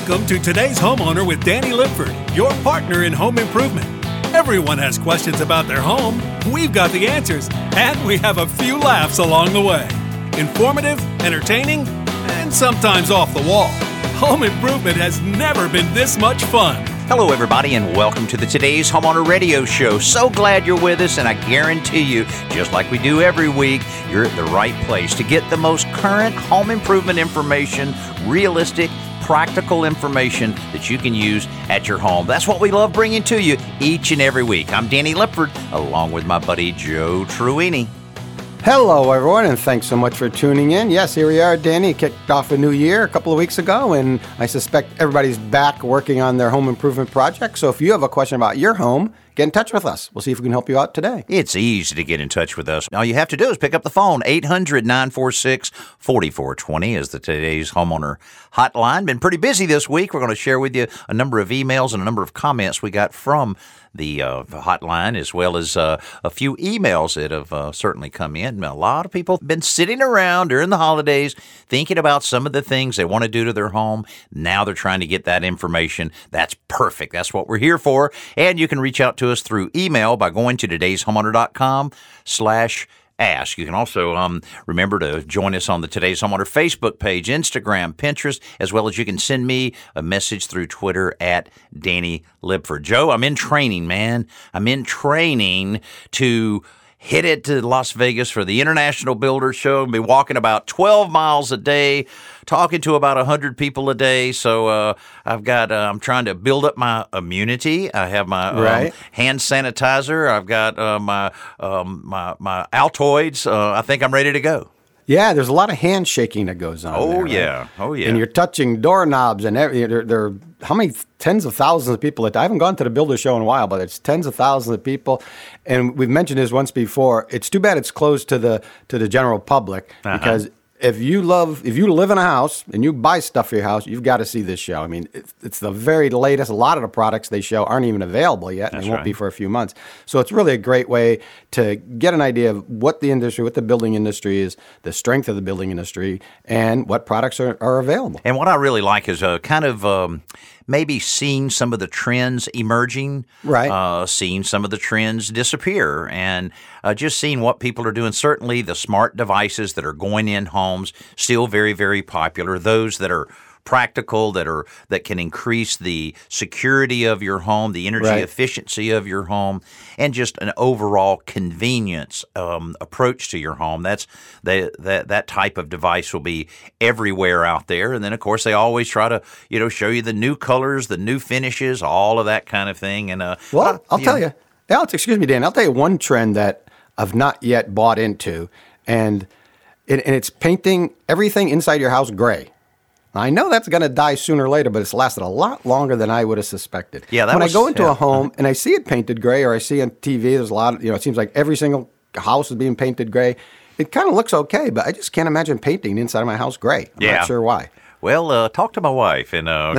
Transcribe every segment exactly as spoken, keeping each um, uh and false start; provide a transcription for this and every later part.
Welcome to Today's Homeowner with Danny Lipford, your partner in home improvement. Everyone has questions about their home. We've got the answers, and we have a few laughs along the way. Informative, entertaining, and sometimes off the wall. Home improvement has never been this much fun. Hello, everybody, and welcome to the Today's Homeowner Radio Show. So glad you're with us, and I guarantee you, just like we do every week, you're at the right place to get the most current home improvement information, realistic, practical information that you can use at your home. That's what we love bringing to you each and every week. I'm Danny Lipford, along with my buddy Joe Truini. Hello, everyone, and thanks so much for tuning in. Yes, here we are. Danny kicked off a new year a couple of weeks ago, and I suspect everybody's back working on their home improvement project. So if you have a question about your home, get in touch with us. We'll see if we can help you out today. It's easy to get in touch with us. All you have to do is pick up the phone. eight hundred, nine four six, four four two zero is the Today's Homeowner hotline. Been pretty busy this week. We're going to share with you a number of emails and a number of comments we got from the uh, hotline, as well as uh, a few emails that have uh, certainly come in. A lot of people have been sitting around during the holidays thinking about some of the things they want to do to their home. Now they're trying to get that information. That's perfect. That's what we're here for. And you can reach out to us through email by going to todayshomeowner.com slash ask. You can also um, remember to join us on the Today's Homeowner Facebook page, Instagram, Pinterest, as well as you can send me a message through Twitter at Danny Lipford. Joe, I'm in training, man. I'm in training to hit it to Las Vegas for the International Builder Show. I'll be walking about twelve miles a day, talking to about one hundred people a day. So uh, I've got, uh, I'm trying to build up my immunity. I have my um, right. hand sanitizer. I've got uh, my, um, my my Altoids. Uh, I think I'm ready to go. Yeah, there's a lot of handshaking that goes on. Oh, there, yeah. right? Oh, yeah. And you're touching doorknobs and every, there, there are how many tens of thousands of people. That, I haven't gone to the Builder Show in a while, but it's tens of thousands of people. And we've mentioned this once before. It's too bad it's closed to the to the general public uh-huh. because if you love, if you live in a house and you buy stuff for your house, you've got to see this show. I mean, it's, it's the very latest. A lot of the products they show aren't even available yet, and That's they won't right. be for a few months. So it's really a great way to get an idea of what the industry, what the building industry is, the strength of the building industry, and what products are, are available. And what I really like is uh, kind of um, maybe seeing some of the trends emerging, Right. uh, seeing some of the trends disappear, and uh, just seeing what people are doing. Certainly the smart devices that are going in homes, still very, very popular. Those that are practical, that are that can increase the security of your home, the energy Right. efficiency of your home, and just an overall convenience um, approach to your home. That's the, that that type of device will be everywhere out there. And then, of course, they always try to you know show you the new colors, the new finishes, all of that kind of thing. And uh, Well, I'll you tell know, you, Alex, excuse me, Dan, I'll tell you one trend that I've not yet bought into, and it, and it's painting everything inside your house gray. I know that's going to die sooner or later, but it's lasted a lot longer than I would have suspected. Yeah, that when was- I go into yeah. a home and I see it painted gray, or I see on T V, there's a lot of, you know, it seems like every single house is being painted gray. It kind of looks okay, but I just can't imagine painting inside of my house gray. I'm Yeah. not sure why. Well, uh, talk to my wife, and uh,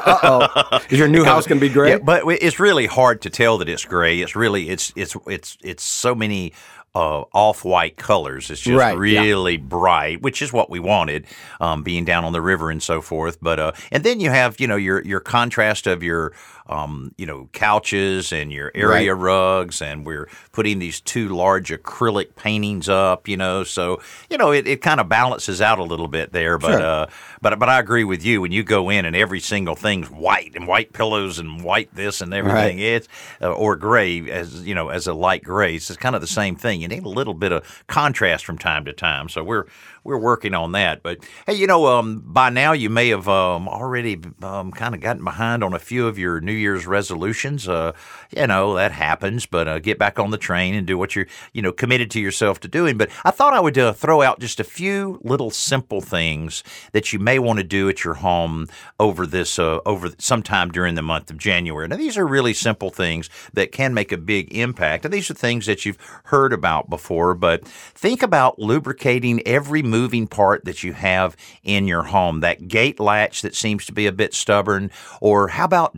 Uh-oh. Is your new house going to be gray? Yeah, but it's really hard to tell that it's gray. It's really it's it's it's it's so many uh, off-white colors. It's just Right, yeah. really bright, which is what we wanted, um, being down on the river and so forth. But uh, and then you have you know your your contrast of your um, you know couches and your area Right. rugs, and we're putting these two large acrylic paintings up. You know, so you know it, it kind of balances out a little bit there. But Sure. uh, but but I agree with you. When you go in and every single thing's white and white pillows and white this and everything, Right. it's uh, or gray as you know as a light gray. It's kind of the same thing. You need a little bit of contrast from time to time. So we're we're working on that. But hey, you know, um, by now you may have um, already um, kind of gotten behind on a few of your New Year's resolutions. Uh, you know that happens, but uh, get back on the train and do what you're you know committed to yourself to doing. But I thought I would uh, throw out just a few little simple things that you may want to do at your home over this uh, over sometime during the month of January. Now these are really simple things that can make a big impact, and these are things that you've heard about before. But think about lubricating every moving part that you have in your home. That gate latch that seems to be a bit stubborn, or how about dar- uh,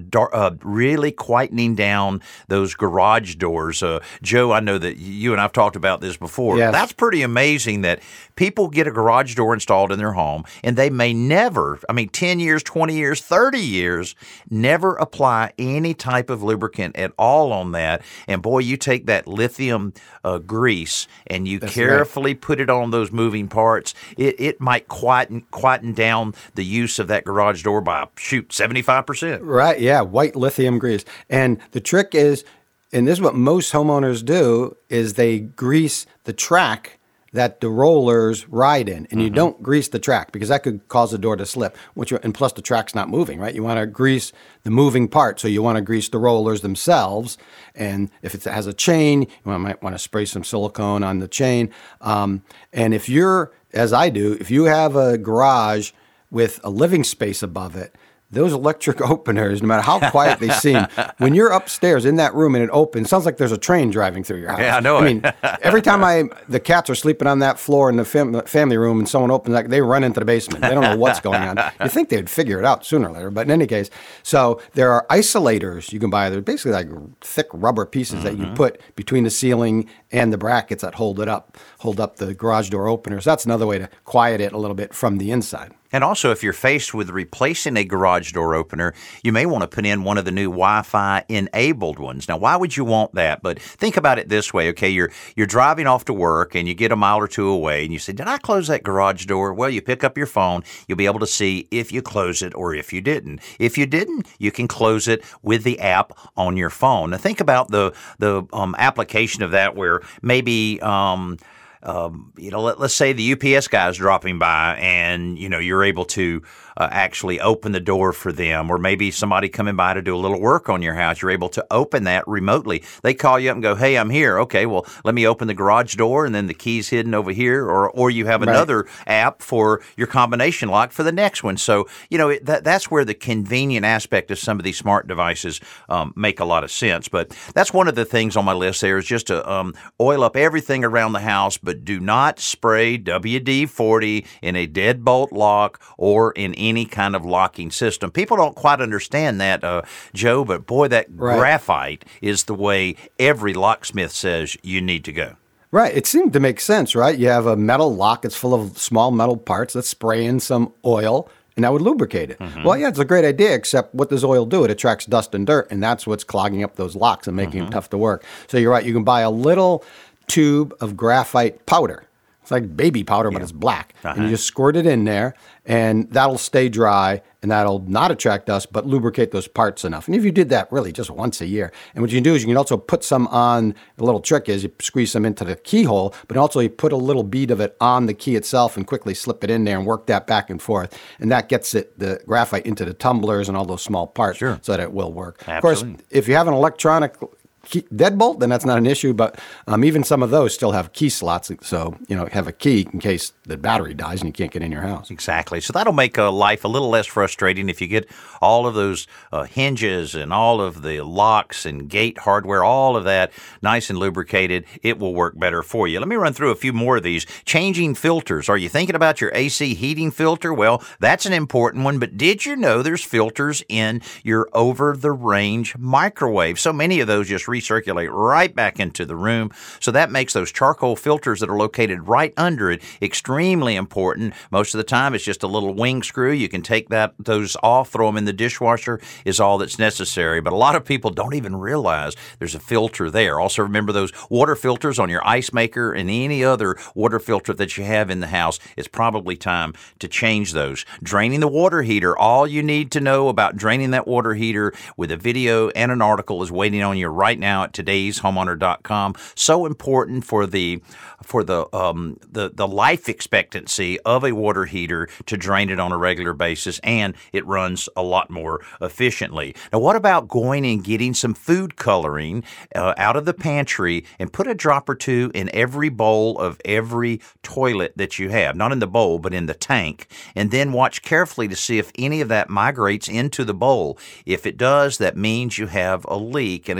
uh, really quietening down those garage doors. Uh, Joe, I know that you and I've talked about this before. Yes. That's pretty amazing that people get a garage door installed in their home and they may never, I mean, ten years, twenty years, thirty years, never apply any type of lubricant at all on that. And boy, you take that lithium uh, grease and you That's carefully right. put it on those moving parts. It, it might quieten, quieten down the use of that garage door by, shoot, seventy-five percent. Right, yeah, white lithium grease. And the trick is, and this is what most homeowners do, is they grease the track that the rollers ride in. And mm-hmm. you don't grease the track because that could cause the door to slip. Which, and plus the track's not moving, right? You want to grease the moving part. So you want to grease the rollers themselves. And if it has a chain, you might want to spray some silicone on the chain. Um, and if you're, as I do, if you have a garage with a living space above it, those electric openers, no matter how quiet they seem, when you're upstairs in that room and it opens, it sounds like there's a train driving through your house. Yeah, I know I it. mean, every time I the cats are sleeping on that floor in the fam- family room and someone opens that, they run into the basement. They don't know what's going on. You think they'd figure it out sooner or later, but in any case, so there are isolators you can buy. They're basically like thick rubber pieces mm-hmm. that you put between the ceiling and the brackets that hold it up, hold up the garage door openers. That's another way to quiet it a little bit from the inside. And also, if you're faced with replacing a garage door opener, you may want to put in one of the new Wi-Fi enabled ones. Now, why would you want that? But think about it this way, okay? You're you're driving off to work and you get a mile or two away and you say, did I close that garage door? Well, you pick up your phone. You'll be able to see if you close it or if you didn't. If you didn't, you can close it with the app on your phone. Now, think about the, the um, application of that where maybe um, – Um, you know, let, let's say the U P S guy is dropping by and, you know, you're able to uh, actually open the door for them, or maybe somebody coming by to do a little work on your house. You're able to open that remotely. They call you up and go, hey, I'm here. Okay, well, let me open the garage door and then the key's hidden over here, or or you have another right. app for your combination lock for the next one. So, you know, it, that that's where the convenient aspect of some of these smart devices um, make a lot of sense. But that's one of the things on my list there is just to um, oil up everything around the house, but do not spray W D forty in a deadbolt lock or in any kind of locking system. People don't quite understand that, uh, Joe, but boy, that right. graphite is the way every locksmith says you need to go. Right. It seemed to make sense, right? You have a metal lock. It's full of small metal parts. Let's spray in some oil, and that would lubricate it. Mm-hmm. Well, yeah, it's a great idea, except what does oil do? It attracts dust and dirt, and that's what's clogging up those locks and making mm-hmm. them tough to work. So you're right. You can buy a little tube of graphite powder. It's like baby powder, but yeah. it's black. Uh-huh. And you just squirt it in there, and that'll stay dry, and that'll not attract dust, but lubricate those parts enough. And if you did that really just once a year, and what you can do is you can also put some on, the little trick is you squeeze some into the keyhole, but also you put a little bead of it on the key itself and quickly slip it in there and work that back and forth. And that gets it, the graphite, into the tumblers and all those small parts sure. so that it will work. Absolutely. Of course, if you have an electronic key, deadbolt, then that's not an issue, but um, even some of those still have key slots, so you know have a key in case the battery dies and you can't get in your house. Exactly. So that'll make uh, life a little less frustrating if you get all of those uh, hinges and all of the locks and gate hardware, all of that nice and lubricated. It will work better for you. Let me run through a few more of these. Changing filters. Are you thinking about your A C heating filter? Well, that's an important one, but did you know there's filters in your over-the-range microwave? So many of those just recirculate right back into the room. So that makes those charcoal filters that are located right under it extremely important. Most of the time, it's just a little wing screw. You can take that those off, throw them in the dishwasher is all that's necessary. But a lot of people don't even realize there's a filter there. Also, remember those water filters on your ice maker and any other water filter that you have in the house. It's probably time to change those. Draining the water heater. All you need to know about draining that water heater with a video and an article is waiting on you right now at todays homeowner dot com. So important for the for the um the the life expectancy of a water heater to drain it on a regular basis, and it runs a lot more efficiently. Now, what about going and getting some food coloring uh, out of the pantry and put a drop or two in every bowl of every toilet that you have, not in the bowl but in the tank, and then watch carefully to see if any of that migrates into the bowl. If it does, that means you have a leak, and even a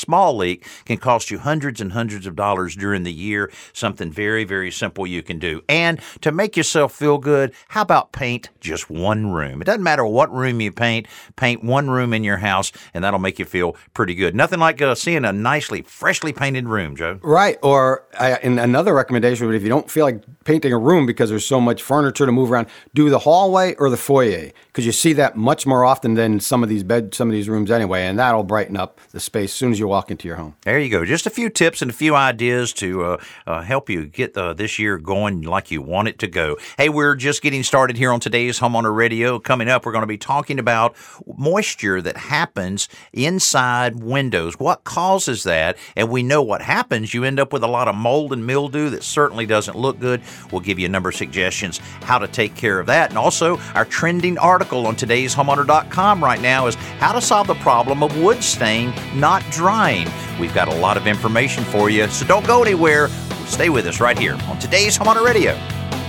small leak can cost you hundreds and hundreds of dollars during the year. Something very, very simple you can do. And to make yourself feel good, how about paint just one room? It doesn't matter what room you paint. Paint one room in your house, and that'll make you feel pretty good. Nothing like uh, seeing a nicely, freshly painted room, Joe. Right. Or uh, and another recommendation would, if you don't feel like painting a room because there's so much furniture to move around, do the hallway or the foyer, because you see that much more often than some of these bed, some of these rooms anyway, and that'll brighten up the space as soon as you walk into your home. There you go. Just a few tips and a few ideas to uh, uh, help you get uh, this year going like you want it to go. Hey, we're just getting started here on today's Homeowner Radio. Coming up, we're going to be talking about moisture that happens inside windows. What causes that? And we know what happens. You end up with a lot of mold and mildew that certainly doesn't look good. We'll give you a number of suggestions how to take care of that. And also, our trending article on today's homeowner dot com right now is how to solve the problem of wood stain not drying. We've got a lot of information for you, so don't go anywhere. Stay with us right here on today's Homeowner Radio.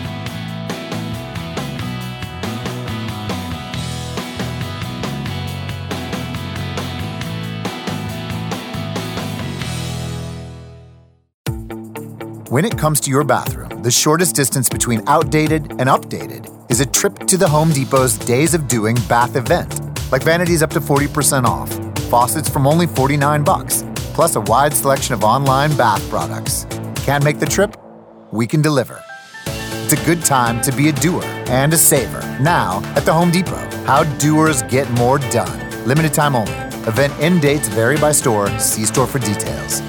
When it comes to your bathroom, the shortest distance between outdated and updated is a trip to the Home Depot's Days of Doing bath event, like vanities up to forty percent off, faucets from only forty-nine bucks, plus a wide selection of online bath products. Can't make the trip? We can deliver. It's a good time to be a doer and a saver now at the Home Depot. How doers get more done. Limited time only. Event end dates vary by store. See store for details.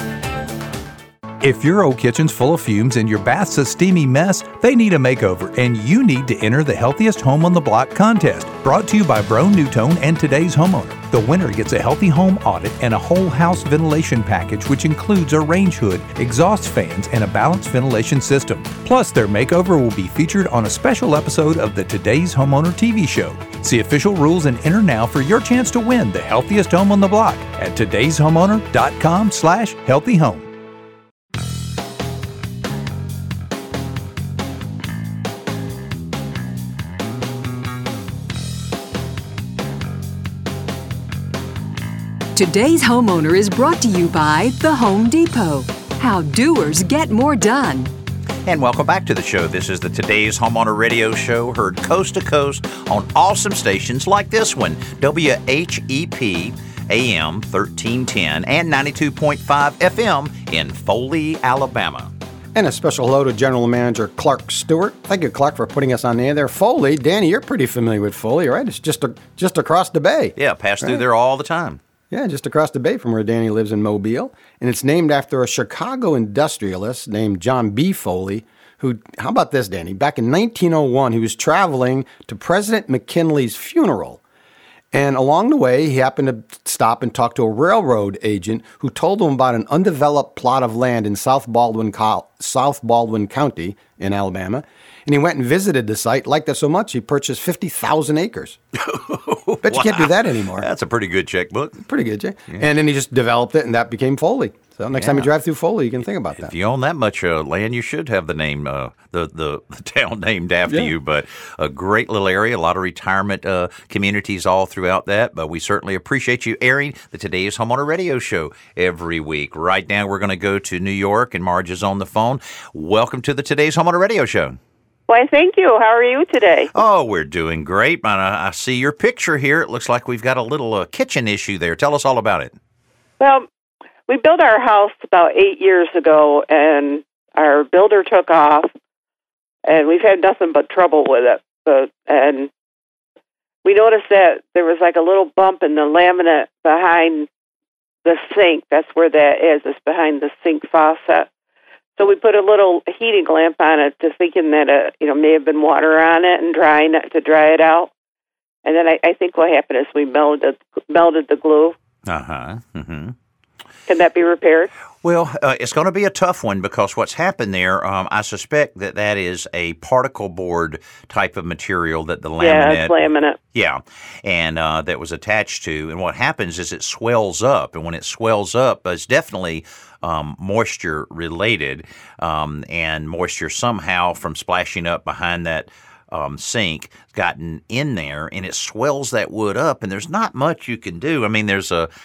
If your old kitchen's full of fumes and your bath's a steamy mess, they need a makeover, and you need to enter the Healthiest Home on the Block contest, brought to you by Broan-NuTone and Today's Homeowner. The winner gets a healthy home audit and a whole house ventilation package, which includes a range hood, exhaust fans, and a balanced ventilation system. Plus, their makeover will be featured on a special episode of the Today's Homeowner T V show. See official rules and enter now for your chance to win the Healthiest Home on the Block at todays homeowner dot com slash healthy home. Today's Homeowner is brought to you by The Home Depot. How doers get more done. And welcome back to the show. This is the Today's Homeowner Radio Show, heard coast to coast on awesome stations like this one, W H E P A M thirteen ten and ninety-two point five F M in Foley, Alabama. And a special hello to General Manager Clark Stewart. Thank you, Clark, for putting us on the air there. Foley, Danny, you're pretty familiar with Foley, right? It's just a, just across the bay. Yeah, pass through right? there all the time. Yeah, just across the bay from where Danny lives in Mobile. And it's named after a Chicago industrialist named John B. Foley, who, how about this, Danny? Back in nineteen oh one, he was traveling to President McKinley's funeral. And along the way, he happened to stop and talk to a railroad agent who told him about an undeveloped plot of land in South Baldwin, South Baldwin County in Alabama. And he went and visited the site, liked it so much, he purchased fifty thousand acres. Bet you Wow. can't do that anymore. That's a pretty good checkbook. Pretty good, Jay. Yeah. And then he just developed it, and that became Foley. So next Yeah. time you drive through Foley, you can think about that. If you own that much uh, land, you should have the name, uh, the, the the town named after Yeah. you. But a great little area, a lot of retirement uh, communities all throughout that. But we certainly appreciate you airing the Today's Homeowner Radio Show every week. Right now, we're going to go to New York, and Marge is on the phone. Welcome to the Today's Homeowner Radio Show. Why, thank you. How are you today? Oh, we're doing great. I, I see your picture here. It looks like we've got a little uh, kitchen issue there. Tell us all about it. Well, we built our house about eight years ago, and our builder took off, and we've had nothing but trouble with it. But, and we noticed that there was like a little bump in the laminate behind the sink. That's where that is. It's behind the sink faucet. So we put a little heating lamp on it, to thinking that it, you know, may have been water on it and drying it to dry it out. And then I, I think what happened is we melted melted the glue. Uh huh. Mm-hmm. Can that be repaired? Well, uh, it's going to be a tough one because what's happened there, um, I suspect that that is a particle board type of material that the laminate. Yeah, it's laminate. Yeah, and uh, that was attached to. And what happens is it swells up, and when it swells up, it's definitely um, moisture related, um, and moisture somehow from splashing up behind that um, sink gotten in there, and it swells that wood up, and there's not much you can do. I mean, there's a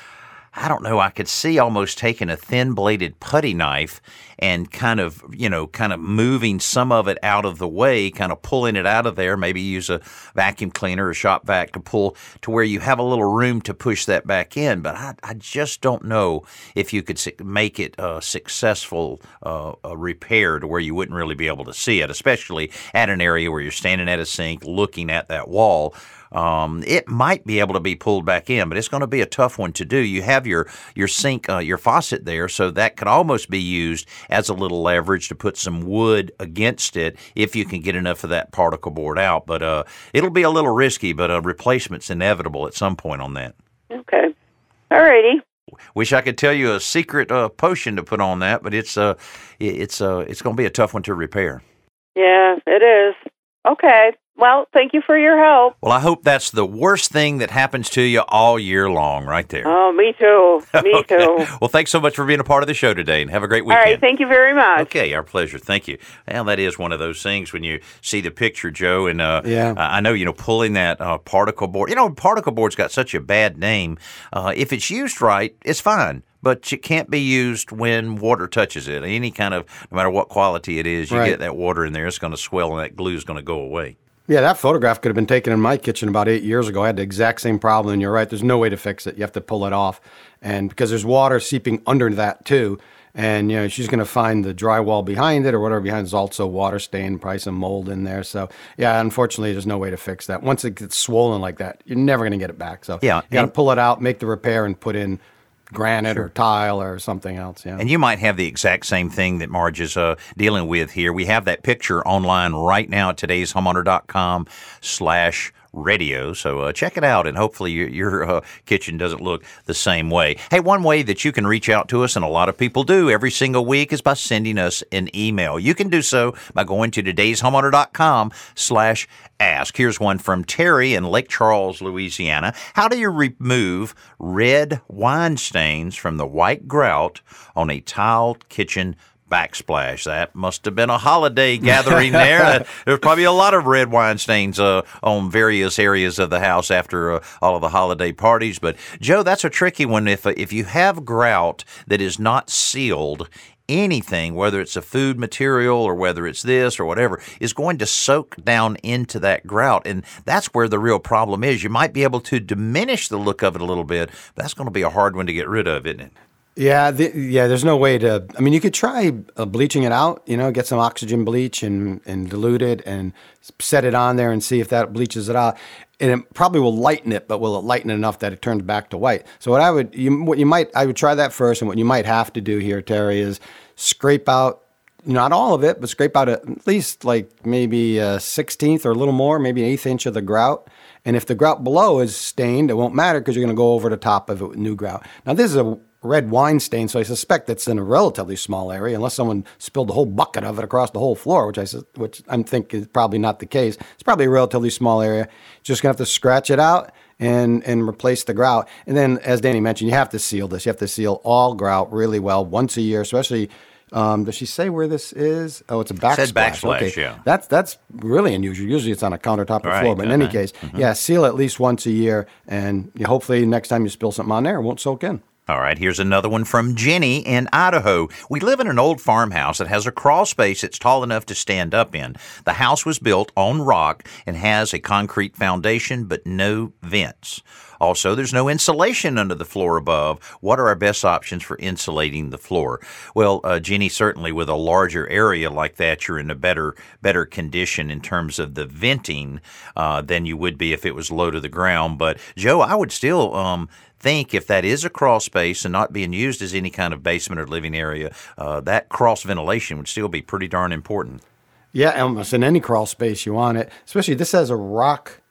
I don't know, I could see almost taking a thin-bladed putty knife and kind of, you know, kind of moving some of it out of the way, kind of pulling it out of there, maybe use a vacuum cleaner or shop vac to pull to where you have a little room to push that back in. But I, I just don't know if you could make it a successful uh, a repair to where you wouldn't really be able to see it, especially at an area where you're standing at a sink looking at that wall. Um, it might be able to be pulled back in, but it's going to be a tough one to do. You have your your sink, uh, your faucet there, so that could almost be used as a little leverage to put some wood against it if you can get enough of that particle board out. But uh, it'll be a little risky, but a replacement's inevitable at some point on that. Okay. All righty. Wish I could tell you a secret uh, potion to put on that, but it's uh, it's uh, it's going to be a tough one to repair. Yeah, it is. Okay. Well, thank you for your help. Well, I hope that's the worst thing that happens to you all year long right there. Oh, me too. Me okay. too. Well, thanks so much for being a part of the show today, and have a great weekend. All right, thank you very much. Okay, our pleasure. Thank you. Well, that is one of those things when you see the picture, Joe, and uh, yeah. I know, you know, pulling that uh, particle board. You know, particle board's got such a bad name. Uh, if it's used right, it's fine. But it can't be used when water touches it. Any kind of, no matter what quality it is, you right. get that water in there, it's going to swell, and that glue is going to go away. Yeah, that photograph could have been taken in my kitchen about eight years ago. I had the exact same problem, and you're right. There's no way to fix it. You have to pull it off, and because there's water seeping under that too, and you know she's going to find the drywall behind it or whatever behind is also water stained, probably some mold in there. So yeah, unfortunately, there's no way to fix that. Once it gets swollen like that, you're never going to get it back. So yeah, you got to pull it out, make the repair, and put in granite sure. or tile or something else. Yeah. And you might have the exact same thing that Marge is uh, dealing with here. We have that picture online right now at today's homeowner dot com slash radio. So uh, check it out, and hopefully your, your uh, kitchen doesn't look the same way. Hey, one way that you can reach out to us, and a lot of people do every single week, is by sending us an email. You can do so by going to today's homeowner dot com slash ask. Here's one from Terry in Lake Charles, Louisiana. How do you remove red wine stains from the white grout on a tiled kitchen backsplash? That must have been a holiday gathering there. There's probably a lot of red wine stains uh, on various areas of the house after uh, all of the holiday parties. But, Joe, that's a tricky one. If, uh, if you have grout that is not sealed, anything, whether it's a food material or whether it's this or whatever, is going to soak down into that grout. And that's where the real problem is. You might be able to diminish the look of it a little bit, but that's going to be a hard one to get rid of, isn't it? Yeah, the, yeah. There's no way to. I mean, you could try uh, bleaching it out. You know, get some oxygen bleach and and dilute it and set it on there and see if that bleaches it out. And it probably will lighten it, but will it lighten it enough that it turns back to white? So what I would, you, what you might, I would try that first. And what you might have to do here, Terry, is scrape out, not all of it, but scrape out at least like maybe a sixteenth or a little more, maybe an eighth inch of the grout. And if the grout below is stained, it won't matter because you're going to go over the top of it with new grout. Now this is a red wine stain, so I suspect that's in a relatively small area, unless someone spilled a whole bucket of it across the whole floor, which I which I'm thinking is probably not the case. It's probably a relatively small area. Just gonna have to scratch it out and and replace the grout. And then, as Danny mentioned, you have to seal this. You have to seal all grout really well once a year, especially. Um, does she say where this is? Oh, it's a backsplash. It says backsplash, okay. yeah. That's that's really unusual. Usually it's on a countertop or right, floor. But in uh-huh. any case, mm-hmm. yeah, seal at least once a year, and you, hopefully next time you spill something on there, it won't soak in. All right, here's another one from Jenny in Idaho. We live in an old farmhouse that has a crawl space that's tall enough to stand up in. The house was built on rock and has a concrete foundation, but no vents. Also, there's no insulation under the floor above. What are our best options for insulating the floor? Well, uh, Jenny, certainly with a larger area like that, you're in a better better condition in terms of the venting uh, than you would be if it was low to the ground. But, Joe, I would still um, think if that is a crawl space and not being used as any kind of basement or living area, uh, that cross ventilation would still be pretty darn important. Yeah, almost in any crawl space you want it. Especially this has a rock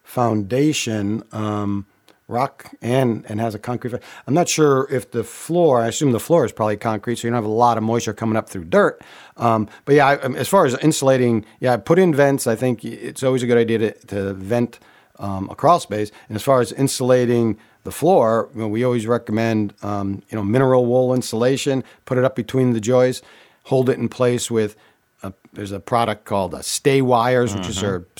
foundation, um, rock and and has a concrete. I'm not sure if the floor. I assume the floor is probably concrete, so you don't have a lot of moisture coming up through dirt. Um, but yeah, I, as far as insulating, yeah, put in vents. I think it's always a good idea to, to vent um, a crawl space. And as far as insulating the floor, you know, we always recommend um, you know mineral wool insulation. Put it up between the joists, hold it in place with. A, there's a product called uh, Stay Wires, which mm-hmm. is our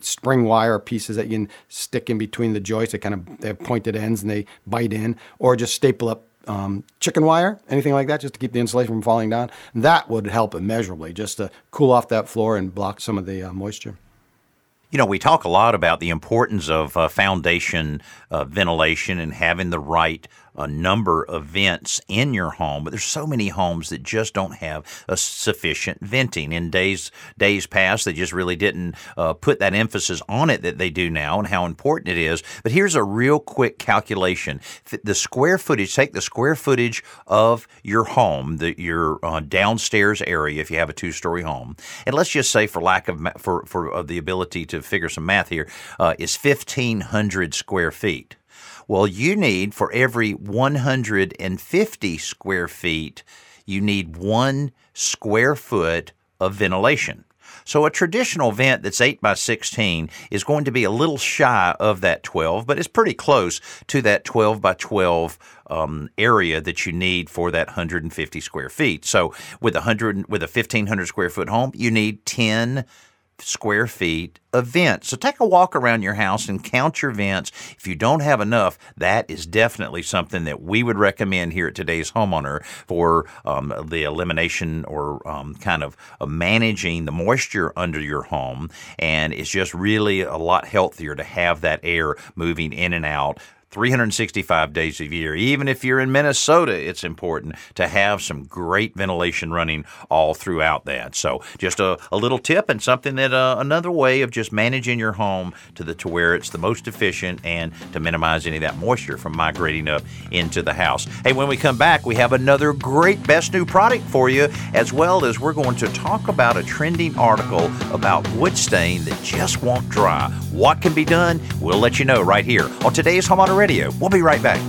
spring wire pieces that you can stick in between the joists. They kind of they have pointed ends and they bite in, or just staple up um, chicken wire, anything like that, just to keep the insulation from falling down. That would help immeasurably, just to cool off that floor and block some of the uh, moisture. You know, we talk a lot about the importance of uh, foundation uh, ventilation and having the right uh, number of vents in your home, but there's so many homes that just don't have a sufficient venting. In days days past, they just really didn't uh, put that emphasis on it that they do now and how important it is. But here's a real quick calculation. The square footage, take the square footage of your home, the, your uh, downstairs area if you have a two-story home, and let's just say for lack of, ma- for, for uh, the ability to figure some math here, uh, is fifteen hundred square feet. Well, you need, for every one hundred fifty square feet, you need one square foot of ventilation. So a traditional vent that's eight by sixteen is going to be a little shy of that twelve, but it's pretty close to that twelve by twelve um, area that you need for that one hundred fifty square feet. So with a one hundred, with a fifteen hundred square foot home, you need ten square feet of vents. So take a walk around your house and count your vents. If you don't have enough, that is definitely something that we would recommend here at Today's Homeowner for um, the elimination or um, kind of uh, managing the moisture under your home. And it's just really a lot healthier to have that air moving in and out three hundred sixty-five days a year. Even if you're in Minnesota, it's important to have some great ventilation running all throughout that. So just a, a little tip and something that uh, another way of just managing your home to the to where it's the most efficient and to minimize any of that moisture from migrating up into the house. Hey, when we come back, we have another great best new product for you, as well as we're going to talk about a trending article about wood stain that just won't dry. What can be done? We'll let you know right here on Today's Homeowner Radio. We'll be right back.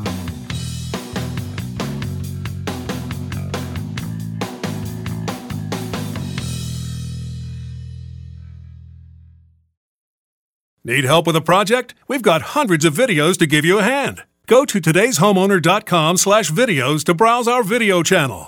Need help with a project? We've got hundreds of videos to give you a hand. Go to today's homeowner dot com slash videos to browse our video channel.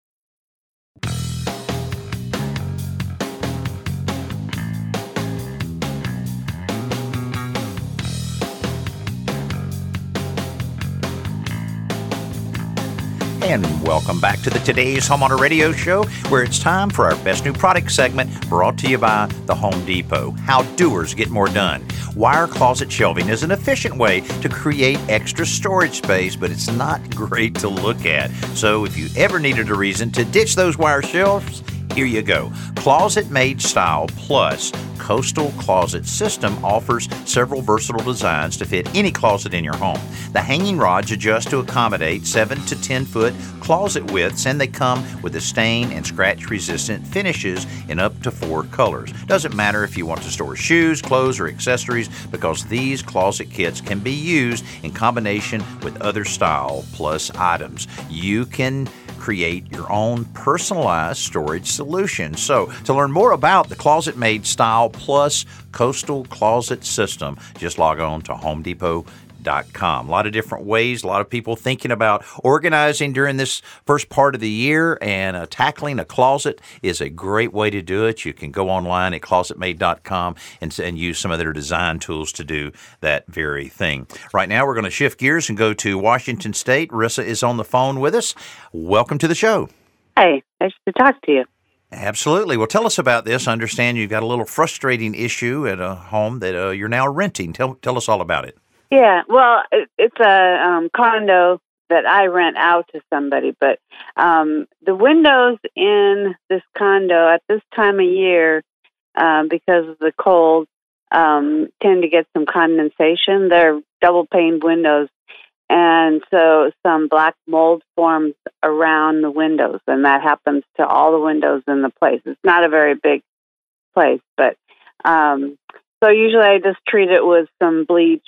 And welcome back to the Today's Homeowner Radio Show, where it's time for our Best New Product segment, brought to you by the Home Depot. How doers get more done. Wire closet shelving is an efficient way to create extra storage space, but it's not great to look at. So if you ever needed a reason to ditch those wire shelves, here you go. Closet Made Style Plus Coastal Closet System offers several versatile designs to fit any closet in your home. The hanging rods adjust to accommodate seven to ten foot closet widths, and they come with the stain and scratch resistant finishes in up to four colors. Doesn't matter if you want to store shoes, clothes, or accessories, because these closet kits can be used in combination with other Style Plus items. You can create your own personalized storage solution. So to learn more about the Closet Made Style Plus Coastal Closet System, just log on to home depot dot com. A lot of different ways, a lot of people thinking about organizing during this first part of the year, and uh, tackling a closet is a great way to do it. You can go online at closet made dot com and, and use some of their design tools to do that very thing. Right now, we're going to shift gears and go to Washington State. Rissa is on the phone with us. Welcome to the show. Hey, nice to talk to you. Absolutely. Well, tell us about this. I understand you've got a little frustrating issue at a home that uh, you're now renting. Tell, tell us all about it. Yeah, well, it, it's a um, condo that I rent out to somebody, but um, the windows in this condo at this time of year, um, because of the cold, um, tend to get some condensation. They're double-paned windows, and so some black mold forms around the windows, and that happens to all the windows in the place. It's not a very big place, but um, so usually I just treat it with some bleach,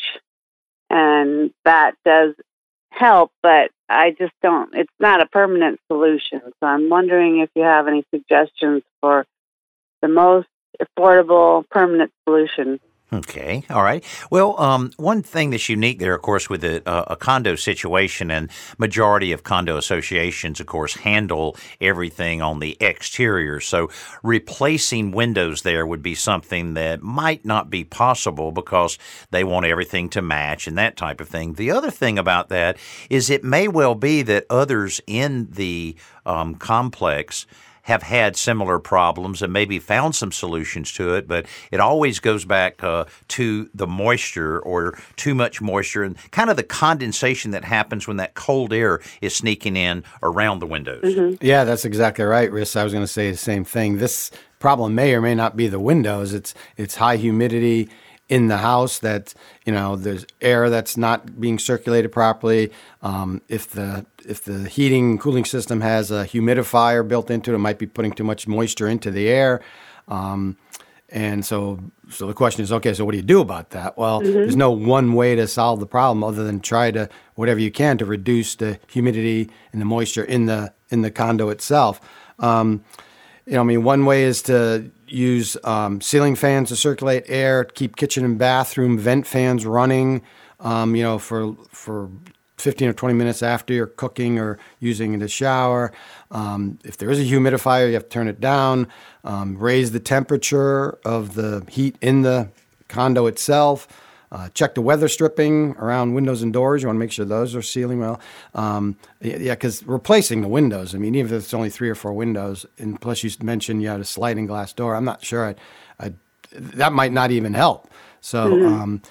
and that does help, but I just don't, it's not a permanent solution. So I'm wondering if you have any suggestions for the most affordable permanent solution. Okay. All right. Well, um, one thing that's unique there, of course, with a, a condo situation, and majority of condo associations, of course, handle everything on the exterior. So replacing windows there would be something that might not be possible because they want everything to match and that type of thing. The other thing about that is it may well be that others in the um, complex have had similar problems and maybe found some solutions to it, but it always goes back uh, to the moisture or too much moisture and kind of the condensation that happens when that cold air is sneaking in around the windows. Mm-hmm. Yeah, that's exactly right, Riss. I was going to say the same thing. This problem may or may not be the windows. It's it's high humidity in the house that, you know, there's air that's not being circulated properly. Um, if the if the heating cooling system has a humidifier built into it, it might be putting too much moisture into the air. Um, and so so the question is, okay, so what do you do about that? Well, mm-hmm. there's no one way to solve the problem other than try to, whatever you can, to reduce the humidity and the moisture in the in the condo itself. Um, you know, I mean, one way is to use um, ceiling fans to circulate air, keep kitchen and bathroom vent fans running, um, you know, for for fifteen or twenty minutes after you're cooking or using in the shower. Um, if there is a humidifier, you have to turn it down. Um, raise the temperature of the heat in the condo itself. Uh, check the weather stripping around windows and doors. You want to make sure those are sealing well. Um, yeah, because replacing the windows, I mean, even if it's only three or four windows, and plus you mentioned you had a sliding glass door, I'm not sure I'd, I'd, that might not even help. So, mm-hmm. um,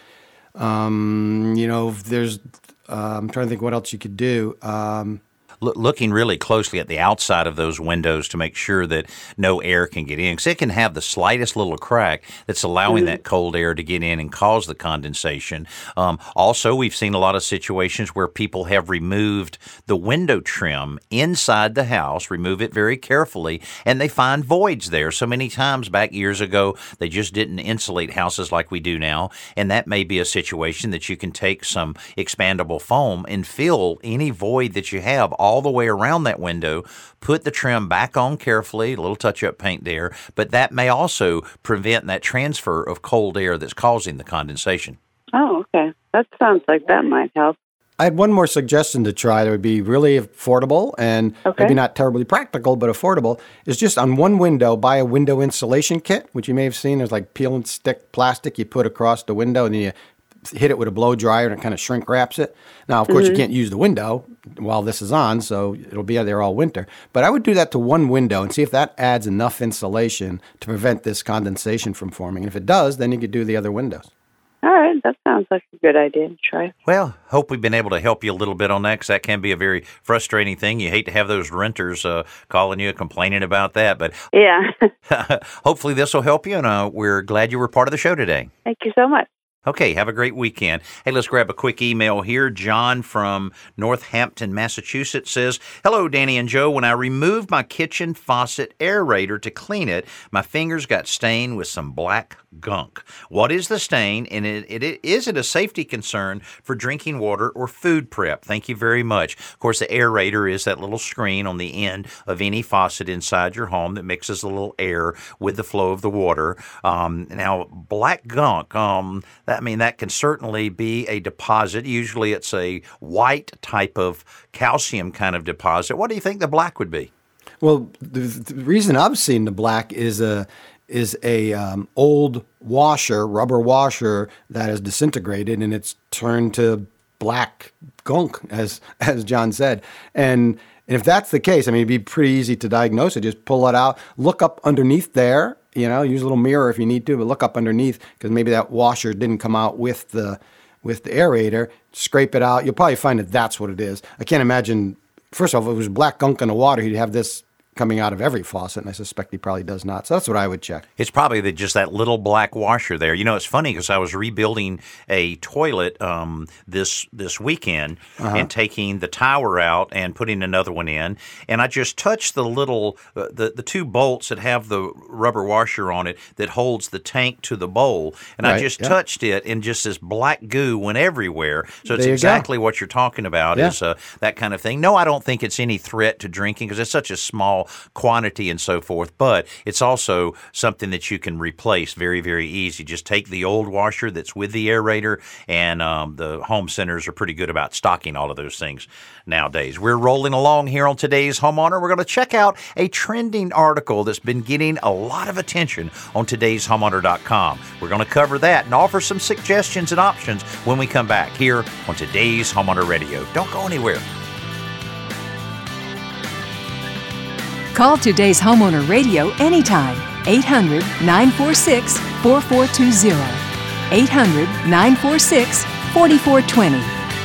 um, you know, there's, uh, I'm trying to think what else you could do. Um, Looking really closely at the outside of those windows to make sure that no air can get in, because it can have the slightest little crack that's allowing mm-hmm. that cold air to get in and cause the condensation. Um, also, we've seen a lot of situations where people have removed the window trim inside the house, remove it very carefully, and they find voids there. So many times back years ago, they just didn't insulate houses like we do now, and that may be a situation that you can take some expandable foam and fill any void that you have all the way around that window, put the trim back on carefully, a little touch-up paint there, but that may also prevent that transfer of cold air that's causing the condensation. Oh, okay. That sounds like that might help. I had one more suggestion to try that would be really affordable and okay. maybe not terribly practical, but affordable, is just on one window, buy a window insulation kit, which you may have seen. There's like peel and stick plastic you put across the window, and then you hit it with a blow dryer and it kind of shrink wraps it. Now, of course, mm-hmm. you can't use the window while this is on, so it'll be there all winter. But I would do that to one window and see if that adds enough insulation to prevent this condensation from forming. And if it does, then you could do the other windows. All right, that sounds like a good idea to try. Well, hope we've been able to help you a little bit on that, because that can be a very frustrating thing. You hate to have those renters uh, calling you, complaining about that. But yeah, hopefully this will help you, and uh, we're glad you were part of the show today. Thank you so much. Okay, have a great weekend. Hey, let's grab a quick email here. John from Northampton, Massachusetts says, "Hello, Danny and Joe. When I removed my kitchen faucet aerator to clean it, my fingers got stained with some black gunk. What is the stain, and it, it, it, is it a safety concern for drinking water or food prep? Thank you very much." Of course, the aerator is that little screen on the end of any faucet inside your home that mixes a little air with the flow of the water. Um, now, black gunk, um, I mean, that can certainly be a deposit. Usually it's a white type of calcium kind of deposit. What do you think the black would be? Well, the, the reason I've seen the black is a is a um, old washer, rubber washer that has disintegrated and it's turned to black gunk, as as John said. And, and if that's the case, I mean, it'd be pretty easy to diagnose it. Just pull it out, look up underneath there. You know, use a little mirror if you need to, but look up underneath because maybe that washer didn't come out with the with the aerator. Scrape it out. You'll probably find that that's what it is. I can't imagine. First of all, if it was black gunk in the water, he'd have this coming out of every faucet, and I suspect he probably does not. So that's what I would check. It's probably the, just that little black washer there. You know, it's funny because I was rebuilding a toilet um, this this weekend uh-huh. and taking the tower out and putting another one in, and I just touched the little uh, the the two bolts that have the rubber washer on it that holds the tank to the bowl, and right, I just yeah. touched it, and just this black goo went everywhere. So it's exactly go. what you're talking about yeah. is uh, that kind of thing. No, I don't think it's any threat to drinking because it's such a small small quantity and so forth, but it's also something that you can replace very, very easy. Just take the old washer that's with the aerator, and um, the home centers are pretty good about stocking all of those things nowadays. We're rolling along here on today's Homeowner. We're going to check out a trending article that's been getting a lot of attention on today's homeowner dot com. We're going to cover that and offer some suggestions and options when we come back here on today's Homeowner Radio. Don't go anywhere. Call today's Homeowner Radio anytime. eight hundred, nine four six, four four two zero. eight hundred, nine four six, four four two zero.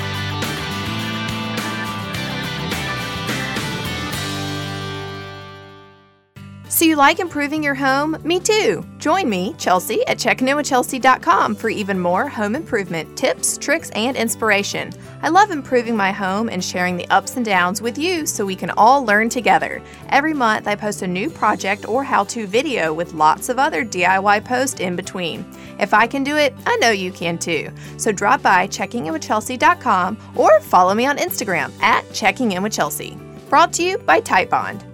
So you like improving your home? Me too. Join me, Chelsea, at checking in with chelsea dot com for even more home improvement tips, tricks, and inspiration. I love improving my home and sharing the ups and downs with you so we can all learn together. Every month, I post a new project or how-to video with lots of other D I Y posts in between. If I can do it, I know you can too. So drop by checking in with chelsea dot com or follow me on Instagram at checking in with chelsea. Brought to you by Tite Bond.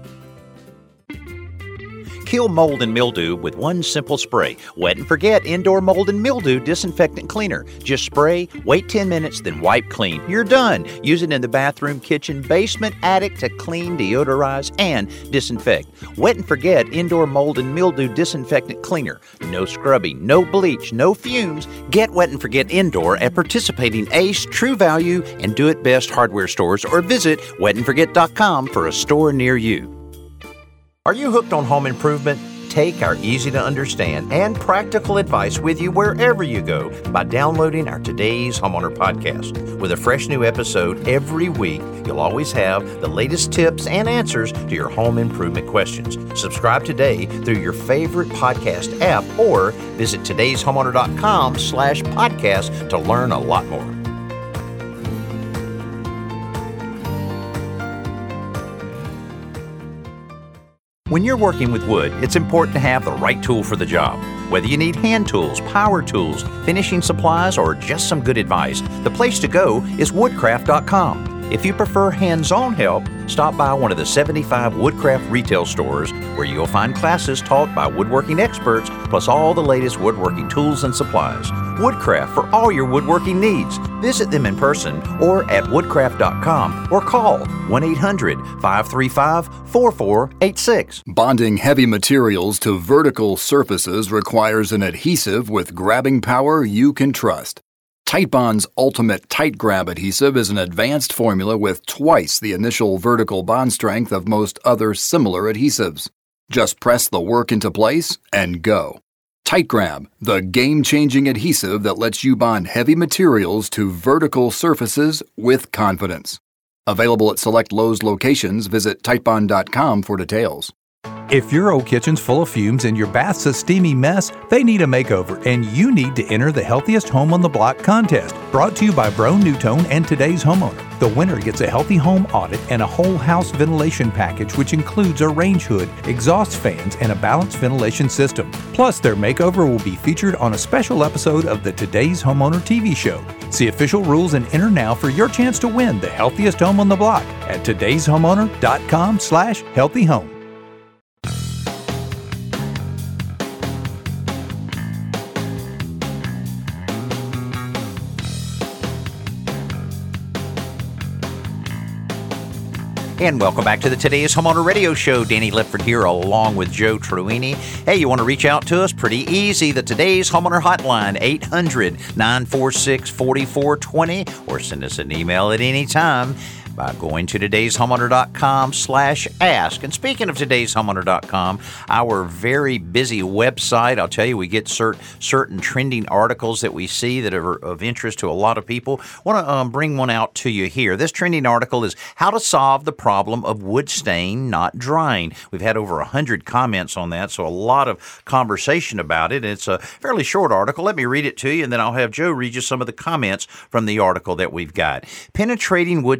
Kill mold and mildew with one simple spray. Wet and Forget Indoor Mold and Mildew Disinfectant Cleaner. Just spray, wait ten minutes, then wipe clean. You're done. Use it in the bathroom, kitchen, basement, attic to clean, deodorize, and disinfect. Wet and Forget Indoor Mold and Mildew Disinfectant Cleaner. No scrubbing, no bleach, no fumes. Get Wet and Forget Indoor at participating Ace, True Value, and Do It Best hardware stores, or visit wet and forget dot com for a store near you. Are you hooked on home improvement? Take our easy-to-understand and practical advice with you wherever you go by downloading our Today's Homeowner podcast. With a fresh new episode every week, you'll always have the latest tips and answers to your home improvement questions. Subscribe today through your favorite podcast app or visit today's homeowner dot com slash podcast to learn a lot more. When you're working with wood, it's important to have the right tool for the job. Whether you need hand tools, power tools, finishing supplies, or just some good advice, the place to go is woodcraft dot com. If you prefer hands-on help, stop by one of the seventy-five Woodcraft retail stores where you'll find classes taught by woodworking experts, plus all the latest woodworking tools and supplies. Woodcraft for all your woodworking needs. Visit them in person or at woodcraft dot com or call one eight hundred, five three five, four four eight six. Bonding heavy materials to vertical surfaces requires an adhesive with grabbing power you can trust. Tite Bond's Ultimate Tight Grab Adhesive is an advanced formula with twice the initial vertical bond strength of most other similar adhesives. Just press the work into place and go. Tight Grab, the game-changing adhesive that lets you bond heavy materials to vertical surfaces with confidence. Available at select Lowe's locations, visit tite bond dot com for details. If your old kitchen's full of fumes and your bath's a steamy mess, they need a makeover, and you need to enter the Healthiest Home on the Block contest, brought to you by Broan-NuTone and Today's Homeowner. The winner gets a healthy home audit and a whole house ventilation package, which includes a range hood, exhaust fans, and a balanced ventilation system. Plus, their makeover will be featured on a special episode of the Today's Homeowner T V show. See official rules and enter now for your chance to win the Healthiest Home on the Block at today's homeowner dot com slash healthy home. And welcome back to the Today's Homeowner Radio Show. Danny Lipford here along with Joe Truini. Hey, you want to reach out to us? Pretty easy. The Today's Homeowner Hotline, eight hundred, nine four six, four four two zero, or send us an email at any time by going to today's homeowner dot com slash ask. And speaking of today's homeowner dot com, our very busy website, I'll tell you, we get cert, certain trending articles that we see that are of interest to a lot of people. I want to um, bring one out to you here. This trending article is how to solve the problem of wood stain not drying. We've had over one hundred comments on that, so a lot of conversation about it. It's a fairly short article. Let me read it to you, and then I'll have Joe read you some of the comments from the article that we've got. Penetrating wood stains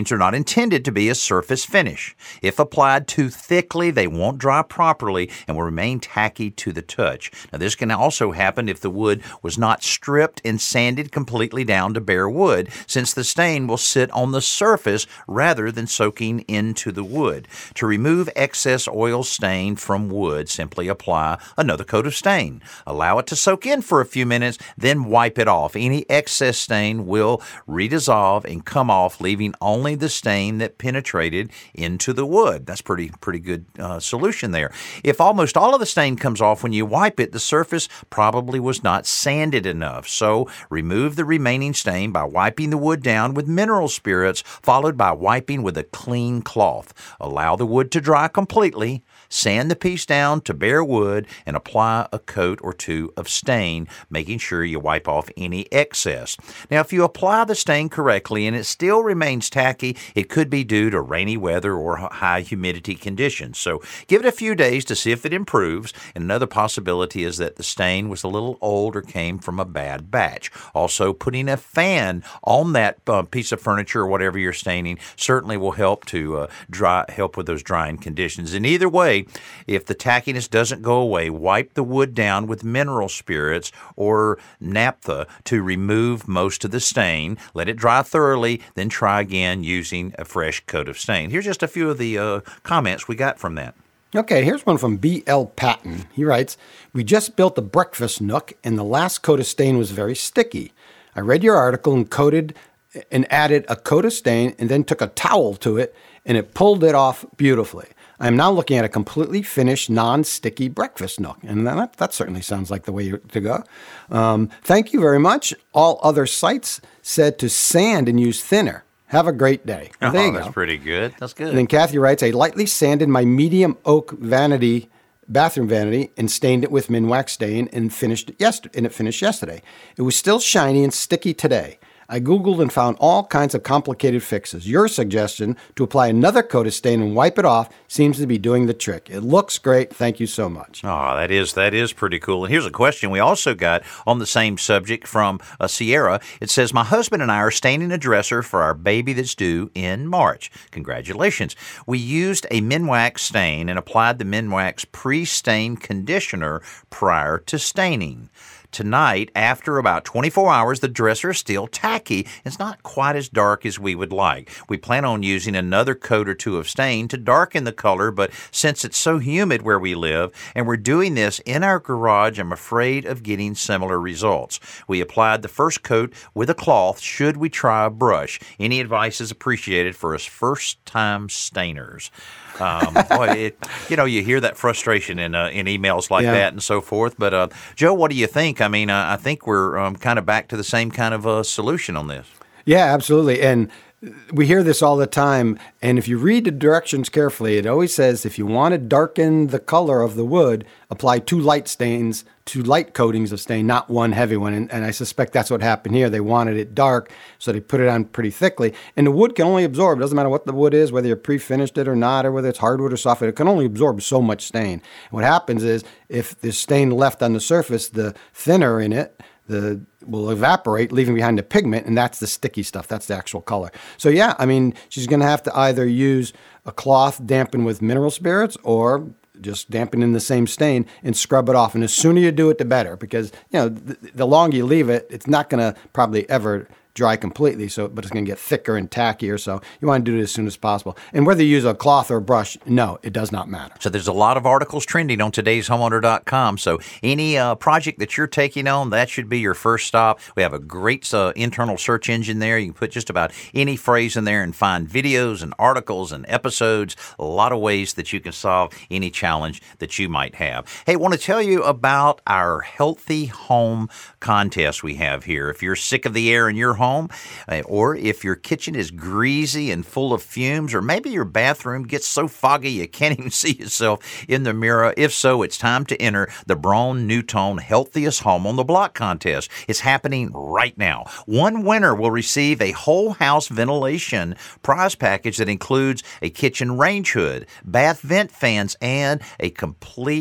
stains are not intended to be a surface finish. If applied too thickly, they won't dry properly and will remain tacky to the touch. Now, this can also happen if the wood was not stripped and sanded completely down to bare wood, since the stain will sit on the surface rather than soaking into the wood. To remove excess oil stain from wood, simply apply another coat of stain. Allow it to soak in for a few minutes, then wipe it off. Any excess stain will redissolve and come off, leaving only the stain that penetrated into the wood. That's pretty pretty good uh, solution there. If almost all of the stain comes off when you wipe it, the surface probably was not sanded enough. So remove the remaining stain by wiping the wood down with mineral spirits, followed by wiping with a clean cloth. Allow the wood to dry completely. Sand the piece down to bare wood and apply a coat or two of stain, making sure you wipe off any excess. Now, if you apply the stain correctly and it still remains tacky, it could be due to rainy weather or high humidity conditions. So give it a few days to see if it improves. And another possibility is that the stain was a little old or came from a bad batch. Also, putting a fan on that uh, piece of furniture or whatever you're staining certainly will help to uh, dry help with those drying conditions. And either way, if the tackiness doesn't go away, wipe the wood down with mineral spirits or naphtha to remove most of the stain. Let it dry thoroughly, then try again using a fresh coat of stain. Here's just a few of the uh, comments we got from that. Okay, here's one from B L Patton. He writes, "We just built a breakfast nook, and the last coat of stain was very sticky. I read your article and coated and added a coat of stain and then took a towel to it, and it pulled it off beautifully. I am now looking at a completely finished, non-sticky breakfast nook." And that, that certainly sounds like the way to go. Um, thank you very much. All other sites said to sand and use thinner. Have a great day. Well, there oh, you that's go. pretty good. That's good. And then Kathy writes, "I lightly sanded my medium oak vanity, bathroom vanity, and stained it with Minwax stain and finished it yesterday. And it finished yesterday. It was still shiny and sticky today. I Googled and found all kinds of complicated fixes. Your suggestion to apply another coat of stain and wipe it off seems to be doing the trick. It looks great. Thank you so much." Oh, that is that is pretty cool. And here's a question we also got on the same subject from uh, Sierra. It says, "My husband and I are staining a dresser for our baby that's due in March. Congratulations. We used a Minwax stain and applied the Minwax pre-stain conditioner prior to staining. Tonight, after about twenty-four hours, the dresser is still tacky. It's not quite as dark as we would like. We plan on using another coat or two of stain to darken the color, but since it's so humid where we live, and we're doing this in our garage, I'm afraid of getting similar results. We applied the first coat with a cloth. Should we try a brush? Any advice is appreciated for us first-time stainers." Um, boy, it, you know, you hear that frustration in uh, in emails like Yeah. that and so forth. But uh, Joe, what do you think? I mean, uh, I think we're um, kind of back to the same kind of uh, solution on this. Yeah, absolutely. And we hear this all the time. And if you read the directions carefully, it always says if you want to darken the color of the wood, apply two light stains, two light coatings of stain, not one heavy one. And, and I suspect that's what happened here. They wanted it dark, so they put it on pretty thickly. And the wood can only absorb, it doesn't matter what the wood is, whether you pre-finished it or not, or whether it's hardwood or softwood, it can only absorb so much stain. And what happens is if there's stain left on the surface, the thinner in it, the will evaporate, leaving behind the pigment, and that's the sticky stuff. That's the actual color. So yeah, I mean, she's going to have to either use a cloth dampened with mineral spirits or just dampen in the same stain and scrub it off. And the sooner you do it, the better, because you know the, the longer you leave it, it's not going to probably ever dry completely, so but it's going to get thicker and tackier. So you want to do it as soon as possible. And whether you use a cloth or a brush, no, it does not matter. So there's a lot of articles trending on today's homeowner dot com. So any uh, project that you're taking on, that should be your first stop. We have a great uh, internal search engine there. You can put just about any phrase in there and find videos and articles and episodes. A lot of ways that you can solve any challenge that you might have. Hey, I want to tell you about our Healthy Home contest we have here. If you're sick of the air in your home, uh, or if your kitchen is greasy and full of fumes, or maybe your bathroom gets so foggy you can't even see yourself in the mirror. If so, it's time to enter the Braun NuTone Healthiest Home on the Block contest. It's happening right now. One winner will receive a whole house ventilation prize package that includes a kitchen range hood, bath vent fans, and a complete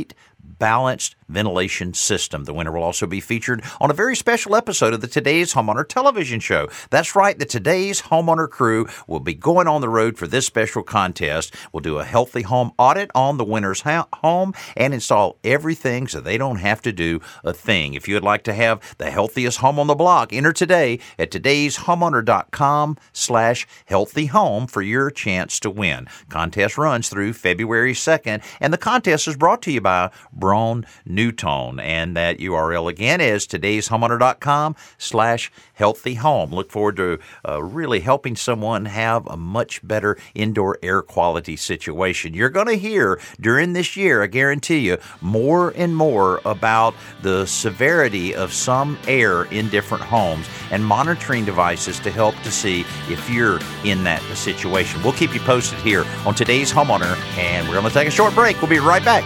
balanced ventilation system. The winner will also be featured on a very special episode of the Today's Homeowner television show. That's right, the Today's Homeowner crew will be going on the road for this special contest. We'll do a healthy home audit on the winner's ha- home and install everything so they don't have to do a thing. If you would like to have the healthiest home on the block, enter today at today's homeowner dot com slash healthy home for your chance to win. Contest runs through February second, and the contest is brought to you by Braun Newtone, and that U R L again is today's homeowner dot com slash healthy home. Look forward to uh, really helping someone have a much better indoor air quality situation. You're going to hear during this year, I guarantee you, more and more about the severity of some air in different homes and monitoring devices to help to see if you're in that situation. We'll keep you posted here on Today's Homeowner, and we're going to take a short break. We'll be right back.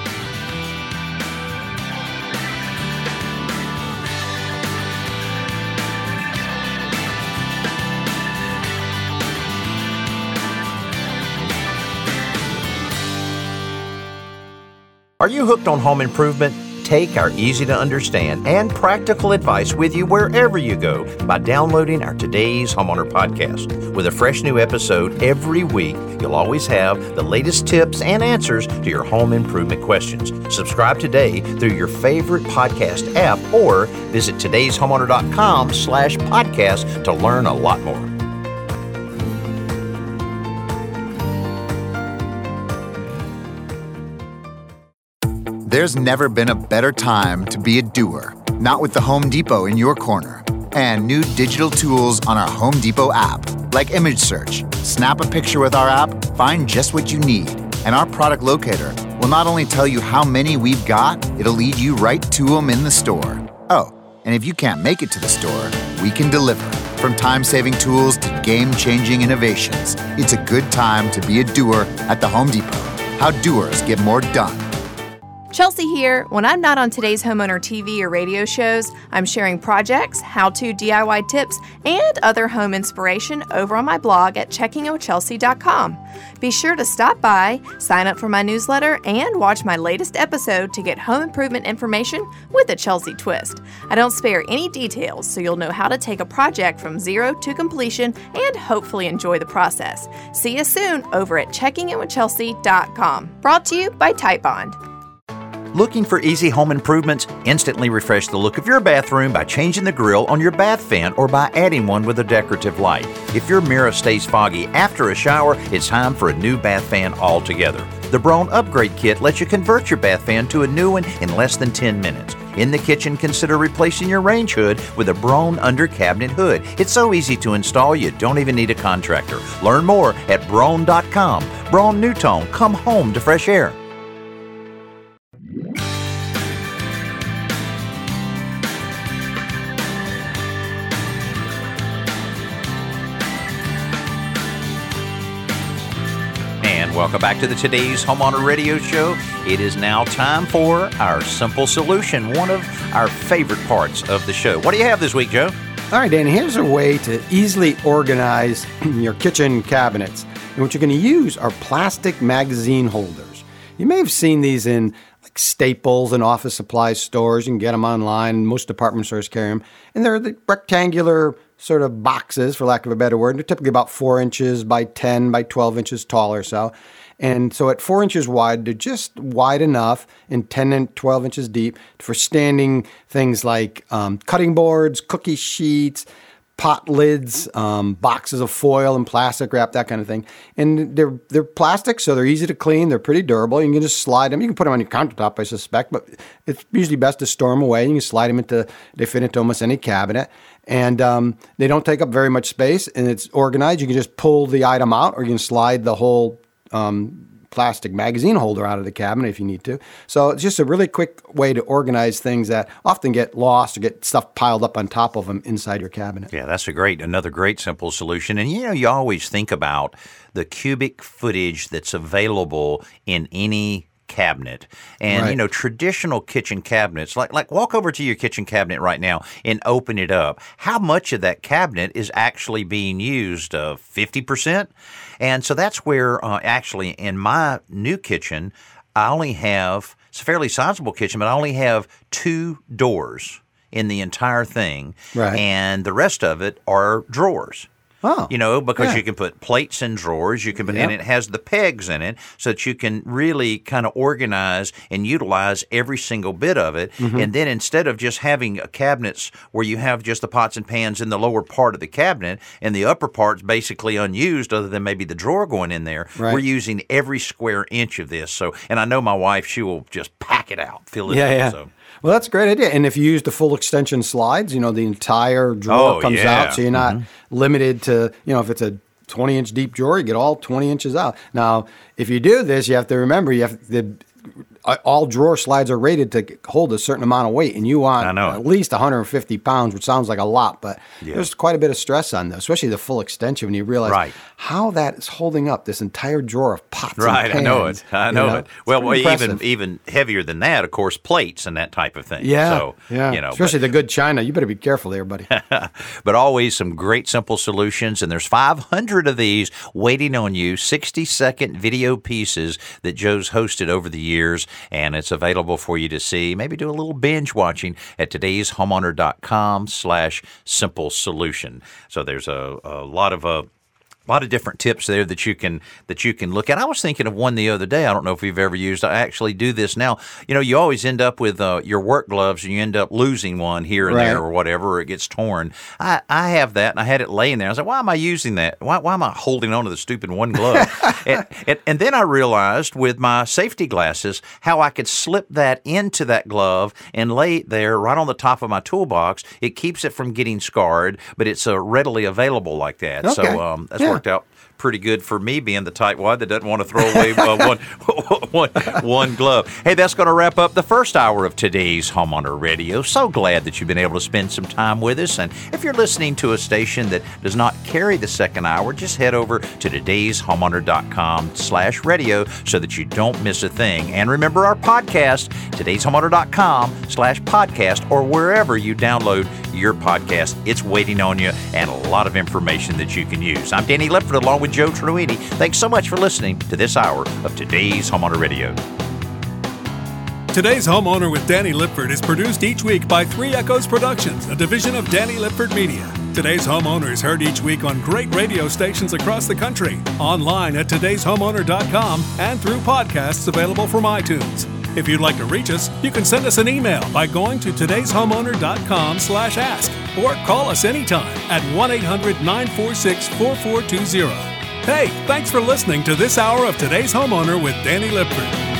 Are you hooked on home improvement? Take our easy-to-understand and practical advice with you wherever you go by downloading our Today's Homeowner podcast. With a fresh new episode every week, you'll always have the latest tips and answers to your home improvement questions. Subscribe today through your favorite podcast app or visit today's homeowner dot com slash podcast to learn a lot more. There's never been a better time to be a doer, not with the Home Depot in your corner. And new digital tools on our Home Depot app, like image search. Snap a picture with our app, find just what you need. And our product locator will not only tell you how many we've got, it'll lead you right to them in the store. Oh, and if you can't make it to the store, we can deliver. From time-saving tools to game-changing innovations, it's a good time to be a doer at the Home Depot. How doers get more done. Chelsea here. When I'm not on Today's Homeowner T V or radio shows, I'm sharing projects, how-to D I Y tips, and other home inspiration over on my blog at checking o chelsea dot com. Be sure to stop by, sign up for my newsletter, and watch my latest episode to get home improvement information with a Chelsea twist. I don't spare any details, so you'll know how to take a project from zero to completion and hopefully enjoy the process. See you soon over at checking o chelsea dot com. Brought to you by Titebond. Looking for easy home improvements? Instantly refresh the look of your bathroom by changing the grill on your bath fan or by adding one with a decorative light. If your mirror stays foggy after a shower, it's time for a new bath fan altogether. The Braun Upgrade Kit lets you convert your bath fan to a new one in less than ten minutes. In the kitchen, consider replacing your range hood with a Braun under cabinet hood. It's so easy to install, you don't even need a contractor. Learn more at braun dot com. Braun Newtone, come home to fresh air. Welcome back to the Today's Homeowner Radio Show. It is now time for our Simple Solution, one of our favorite parts of the show. What do you have this week, Joe? All right, Dan, here's a way to easily organize your kitchen cabinets. And what you're going to use are plastic magazine holders. You may have seen these in like Staples and office supply stores. You can get them online. Most department stores carry them. And they're the rectangular sort of boxes, for lack of a better word. They're typically about four inches by ten by twelve inches tall or so. And so at four inches wide, they're just wide enough and ten and twelve inches deep for standing things like um, cutting boards, cookie sheets, pot lids, um, boxes of foil and plastic wrap, that kind of thing. And they're they're plastic, so they're easy to clean. They're pretty durable. You can just slide them. You can put them on your countertop, I suspect, but it's usually best to store them away. You can slide them into, they fit into almost any cabinet. And um, they don't take up very much space, and it's organized. You can just pull the item out, or you can slide the whole um, plastic magazine holder out of the cabinet if you need to. So it's just a really quick way to organize things that often get lost or get stuff piled up on top of them inside your cabinet. Yeah, that's a great, another great simple solution. And you know, you always think about the cubic footage that's available in any cabinet. And, right. you know, traditional kitchen cabinets, like like walk over to your kitchen cabinet right now and open it up. How much of that cabinet is actually being used? Uh, fifty percent? And so that's where uh, actually in my new kitchen, I only have, it's a fairly sizable kitchen, but I only have two doors in the entire thing. Right. And the rest of it are drawers. Oh, you know, because yeah. you can put plates in drawers, you can put, Yep. and it has the pegs in it so that you can really kind of organize and utilize every single bit of it. Mm-hmm. And then instead of just having cabinets where you have just the pots and pans in the lower part of the cabinet and the upper part's basically unused other than maybe the drawer going in there, Right. we're using every square inch of this. So, and I know my wife, she will just pack it out, fill it Yeah, up. yeah. So. Well, that's a great idea. And if you use the full extension slides, you know, the entire drawer Oh, comes yeah. out. So you're not limited to, you know, if it's a twenty inch deep drawer, you get all twenty inches out. Now, if you do this, you have to remember you have the all drawer slides are rated to hold a certain amount of weight, and you want I know. at least one hundred fifty pounds, which sounds like a lot, but Yeah. there's quite a bit of stress on those, especially the full extension when you realize Right. how that is holding up this entire drawer of pots Right, and pans. I know it. I you know, know? it. Well, It's well even impressive. even heavier than that, of course, plates and that type of thing. Yeah, so, yeah. you know, Especially but, the good china. You better be careful there, buddy. but always some great simple solutions, and there's five hundred of these waiting on you. sixty second video pieces that Joe's hosted over the years, and it's available for you to see. Maybe do a little binge watching at today's homeowner dot com slash simple solution. So there's a, a lot of uh, A lot of different tips there that you can that you can look at. I was thinking of one the other day. I don't know if you've ever used. I actually do this now. You know, you always end up with uh, your work gloves, and you end up losing one here and Right. there or whatever, or it gets torn. I, I have that, and I had it laying there. I was like, why am I using that? Why, why am I holding on to the stupid one glove? and, and, and then I realized with my safety glasses how I could slip that into that glove and lay it there right on the top of my toolbox. It keeps it from getting scarred, but it's uh, readily available like that. Okay. So um, that's Yeah. worked out pretty good for me, being the tightwad that doesn't want to throw away uh, one, one, one glove. Hey, that's going to wrap up the first hour of today's Homeowner Radio. So glad that you've been able to spend some time with us. And if you're listening to a station that does not carry the second hour, just head over to today's homeowner dot com slash radio so that you don't miss a thing. And remember our podcast, today's homeowner dot com slash podcast, or wherever you download your podcast. It's waiting on you, and a lot of information that you can use. I'm Danny Lipford along with Joe Truini. Thanks so much for listening to this hour of today's Homeowner Radio. Today's Homeowner with Danny Lipford is produced each week by Three Echoes Productions, a division of Danny Lipford Media. Today's Homeowner is heard each week on great radio stations across the country, online at todays homeowner dot com, and through podcasts available from iTunes. If you'd like to reach us, you can send us an email by going to todays homeowner dot com slash ask or call us anytime at one eight hundred nine four six four four two zero. Hey, thanks for listening to this hour of Today's Homeowner with Danny Lipford.